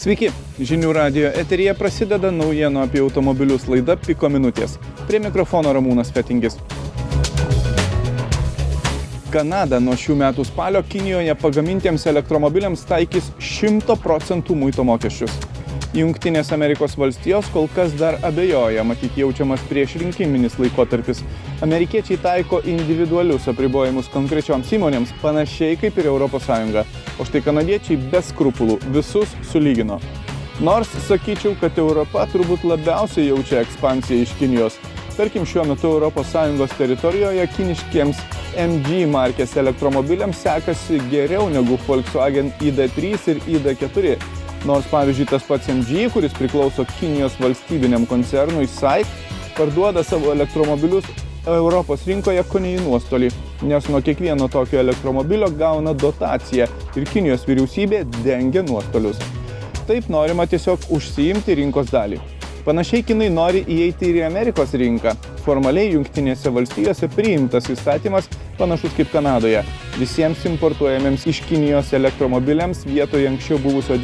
Sveiki, žinių radijo eteryje prasideda naujienų apie automobilius laida Piko minutės. Prie mikrofono Ramūnas Fetingis. Kanada nuo šių metų spalio Kinijoje pagamintiems elektromobiliams taikys 100% muito mokesčius. Jungtinės Amerikos valstijos kol kas dar abejoja, matyt jaučiamas priešrinkiminis laikotarpis. Amerikiečiai taiko individualius apribojimus konkrečioms įmonėms, panašiai kaip ir Europos Sąjunga. O štai kanadiečiai be skrupulų visus sulygino. Nors sakyčiau, kad Europa turbūt labiausiai jaučia ekspansiją iš Kinijos. Tarkim, šiuo metu Europos Sąjungos teritorijoje kiniškiems MG markės elektromobiliams sekasi geriau negu Volkswagen ID3 ir ID4. Nors, pavyzdžiui, tas pats MG, kuris priklauso Kinijos valstybiniam koncernui SAIC, parduoda savo elektromobilius Europos rinkoje kone į nuostolį, nes nuo kiekvieno tokio elektromobilio gauna dotaciją ir Kinijos vyriausybė dengia nuostolius. Taip norima tiesiog užsiimti rinkos dalį. Panašiai kinai nori įeiti ir į Amerikos rinką. Formaliai Jungtinėse valstijose priimtas įstatymas panašus kaip Kanadoje. Visiems importuojamiems iš Kinijos elektromobiliams vietoje anksčiau buvusio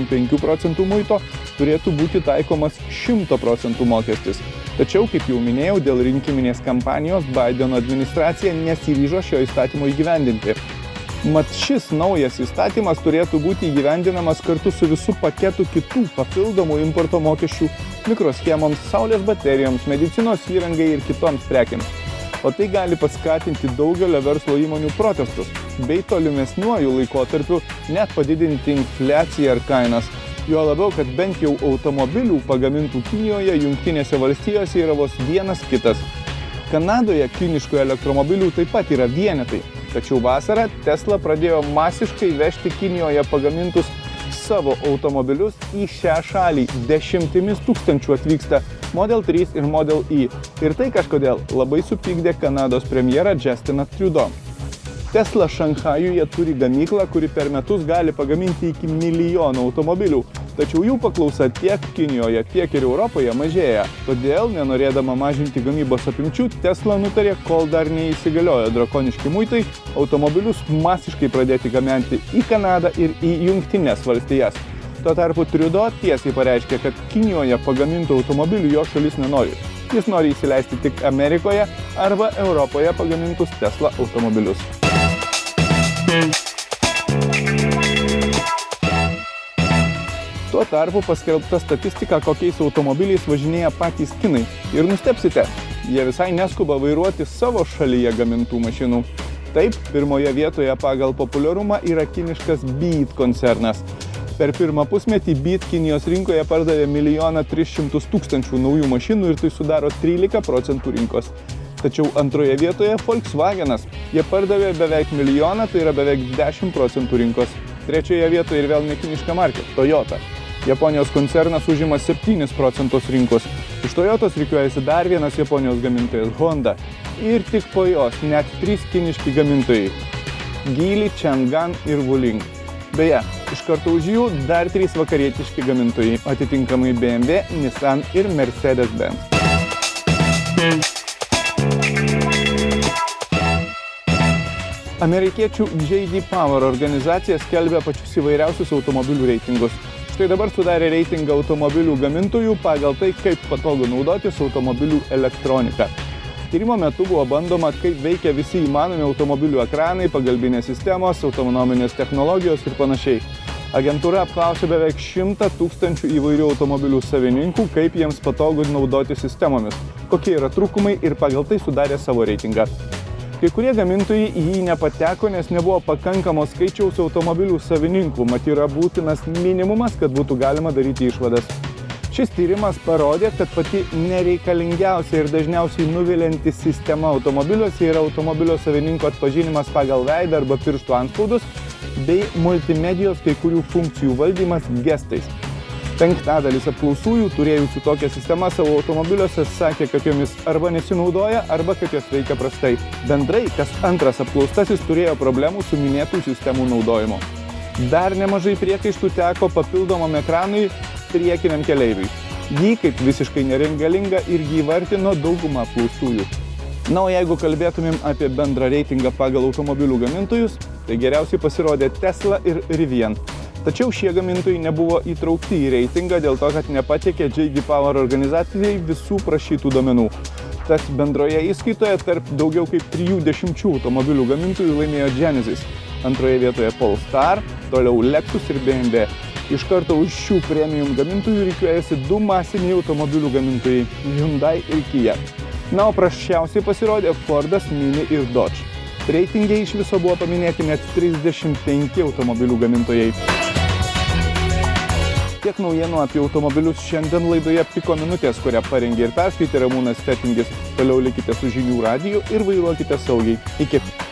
25% muito turėtų būti taikomas 100% mokestis. Tačiau, kaip jau minėjau, dėl rinkiminės kampanijos Bideno administracija nesiryžo šio įstatymo įgyvendinti. Mat šis naujas įstatymas turėtų būti įgyvendinamas kartu su visų paketų kitų papildomų importo mokesčių mikroschemoms, saulės baterijoms, medicinos įrangai ir kitoms prekiams. O tai gali paskatinti daugelio verslo įmonių protestus, bei tolimesniuoju laikotarpiu net padidinti infliaciją ar kainas. Jo labiau, kad bent jau automobilių pagamintų Kinijoje, Jungtinėse valstijose yra vos vienas kitas. Kanadoje kiniškų elektromobilių taip pat yra vienetai. Tačiau vasarą Tesla pradėjo masiškai vežti Kinijoje pagamintus savo automobilius į šią šalį. 10 tūkstančių atvyksta Model 3 ir Model E. Ir tai kažkodėl labai supykdė Kanados premjerą Justiną Trudeau. Tesla Šanchajuje turi gamyklą, kuri per metus gali pagaminti iki 1 milijono automobilių. Tačiau jų paklausa tiek Kinijoje, tiek ir Europoje mažėja. Todėl, nenorėdama mažinti gamybos apimčių, Tesla nutarė, kol dar neįsigaliojo drakoniški muitai, automobilius masiškai pradėti gaminti į Kanadą ir į Jungtines valstijas. Tuo tarpu Trudeau tiesiai pareiškė, kad Kinijoje pagamintų automobilių jo šalis nenori. Jis nori įsileisti tik Amerikoje arba Europoje pagamintus Tesla automobilius. Tuo tarpu paskelbta statistika, kokiais automobiliais važinėja patys kinai. Ir nustebsite, jie visai neskuba vairuoti savo šalyje gamintų mašinų. Taip, pirmoje vietoje pagal populiarumą yra kiniškas BYD koncernas. Per pirmą pusmetį BYD Kinijos rinkoje pardavė 1 300 000 naujų mašinų ir tai sudaro 13% rinkos. Tačiau antroje vietoje Volkswagenas. Jie pardavė beveik 1 milijoną, tai yra beveik 10% rinkos. Trečioje vietoje ir vėl nekiniška markė – Toyota. Japonijos koncernas užima 7% rinkos. Iš Toyotos rikiuojasi dar vienas Japonijos gamintojas – Honda. Ir tik po jos net 3 kiniški gamintojai – Geely, Changan ir Wuling. Beje, iš karto už jų dar 3 vakarietiški gamintojai – atitinkamai BMW, Nissan ir Mercedes-Benz. Amerikiečių J.D. Power organizacija skelbia pačius įvairiausius automobilių reitingus. Štai dabar sudarė reitingą automobilių gamintojų pagal tai, kaip patogu naudotis automobilių elektroniką. Tyrimo metu buvo bandoma, kaip veikia visi įmanomi automobilių ekranai, pagalbinės sistemos, autonominės technologijos ir panašiai. Agentūra apklausė beveik 100 000 įvairių automobilių savininkų, kaip jiems patogu naudoti sistemomis, kokie yra trūkumai ir pagal tai sudarė savo reitingą. Kai kurie gamintojai į jį nepateko, nes nebuvo pakankamos skaičiaus automobilių savininkų, mat yra būtinas minimumas, kad būtų galima daryti išvadas. Šis tyrimas parodė, kad pati nereikalingiausia ir dažniausiai nuvilianti sistema automobiliuose yra automobilio savininko atpažinimas pagal veidą arba pirštų antspaudus bei multimedijos kai kurių funkcijų valdymas gestais. 5% apklausųjų turėjusių tokią sistemą savo automobiliuose sakė, kad jomis arba nesinaudoja, arba kad jos veikia prastai. Bendrai, kas antras apklaustasis turėjo problemų su minėtų sistemų naudojimu. Dar nemažai priekaištų teko papildomam ekranui priekiniam keleiviui. Jį kaip visiškai nereikalinga irgi įvartino dauguma apklaustųjų. Na, o jeigu kalbėtumėm apie bendrą reitingą pagal automobilių gamintojus, tai geriausiai pasirodė Tesla ir Rivian. Tačiau šie gamintojai nebuvo įtraukti į reitingą dėl to, kad nepateikė J.D. Power organizacijai visų prašytų duomenų. Tad bendroje įskaitoje tarp daugiau kaip 30 automobilių gamintojų laimėjo Genesis. Antroje vietoje Polestar, toliau Lexus ir BMW. Iš karto už šių premium gamintojų rikiuojasi 2 masiniai automobilių gamintojai – Hyundai ir Kia. Na, o prasčiausiai pasirodė Fordas, Mini ir Dodge. Reitinge iš viso buvo paminėti net 35 automobilių gamintojai. Tiek naujienų apie automobilius šiandien laidoje Piko minutės, kurią parengė ir perskaitė Ramūnas Fetingis. Toliau likite su Žinių radiju ir vairuokite saugiai. Iki.